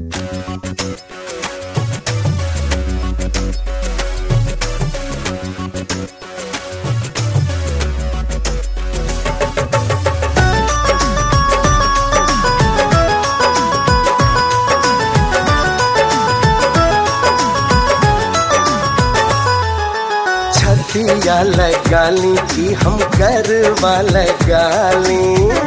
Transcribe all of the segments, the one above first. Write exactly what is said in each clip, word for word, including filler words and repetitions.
छतिया लगाली कि हम गरबा लगाली,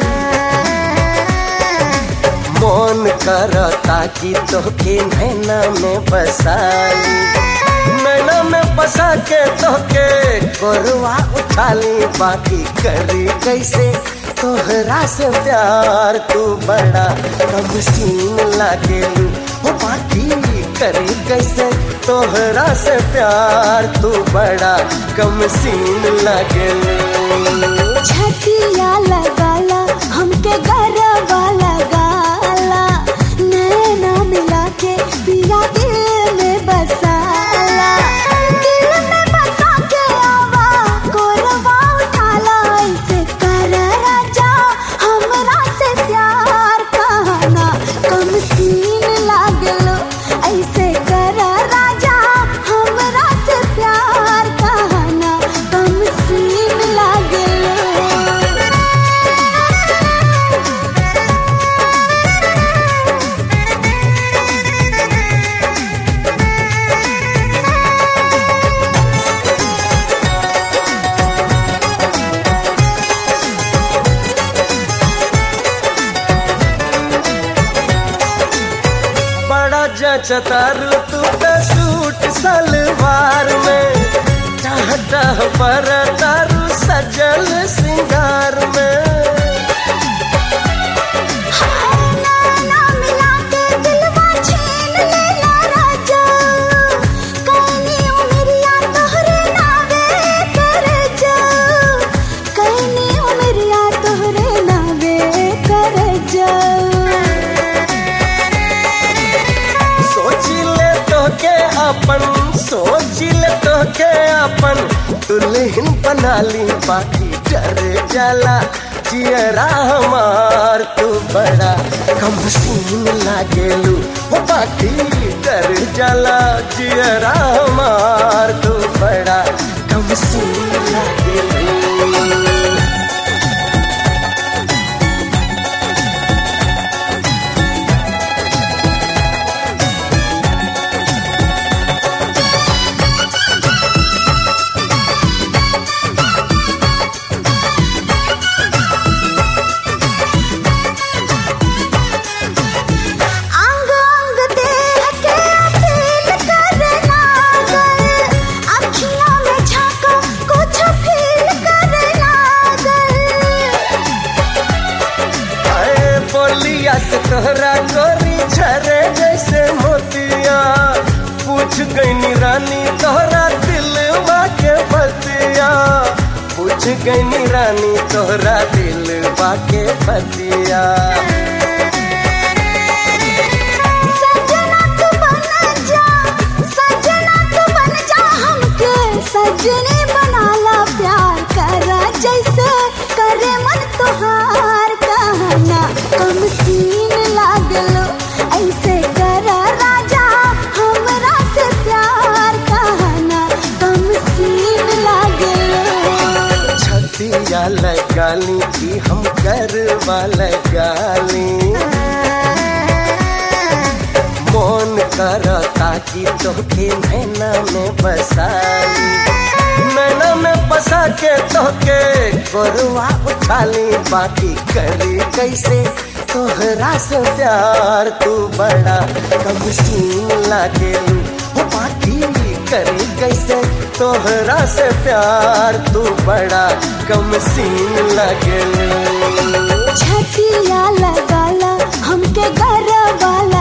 मन करता कि तोके नैना में बसाली, नैना में बसा के तोके कोरवा उठाली। बाकी करी कैसे तोहरा से प्यार, तू बड़ा कम सीन लागेलू। वो बाकी करी कैसे तोहरा से प्यार, तू बड़ा कम सीन लागेलू। छतिया लगाला हमके गरबा लगाला, नैना मिला के पिया दिल में बसाला, दिल में बसा के आवा कोरवा उठाला। ऐसे कर राजा हमरा से प्यार, कहना कम सीन लागलो। ऐसे कर राजा हमरा से प्यार, कहना कम सीन लागलो। बड़ा जचतारू तू तो सूट सलवार में, टाटा पर तारू सजल सिंगार में। नैना मिला के दिलवा छीन लेला राजा, कैनी उमरिया तोहरे नावे कर जा, कैनी उमरिया तोहरे नावे कर जा। सोचिले तोके अपन, सोचिले तोके अपन दुल्हन बनाली। बाकी डर जाला जियरा हमार, तू बड़ा कम सीन लागेलू। वो बाकी डर जाला जियरा हमार, तू बड़ा कम सीन लागेलू। अंग अंग देह के फील करे लागल, अखियों में झांका कुछ फील करे लागल। आए बोलिया से तोहरा गोरी झरे जैसे मोतिया, पूछ गईनी रानी तोहरा दिलवा के बतिया, पूछ गईनी रानी तोहरा दिलवा के बतिया। सजना तू बन जा, सजना तू बन जा, हमके सजनी बनाला। प्यार करा जैसे करे मन तोहार, कहना कम सीन लागलो। ऐसे करा राजा हमरा से प्यार, कहना कम सीन लागलो। छतिया लगाली कि हम गरबा लगाली, मन करता कि तोके नैना में बसाली, नैना में बसा के तोके कोरवा उठाली। बाकी करी कैसे तोहरा से प्यार, तू बड़ा कम सीन लागेलू। वो बाकी करी कैसे तोहरा से प्यार, तू बड़ा कम सीन लागेलू। छतिया लगाला हमके गरबा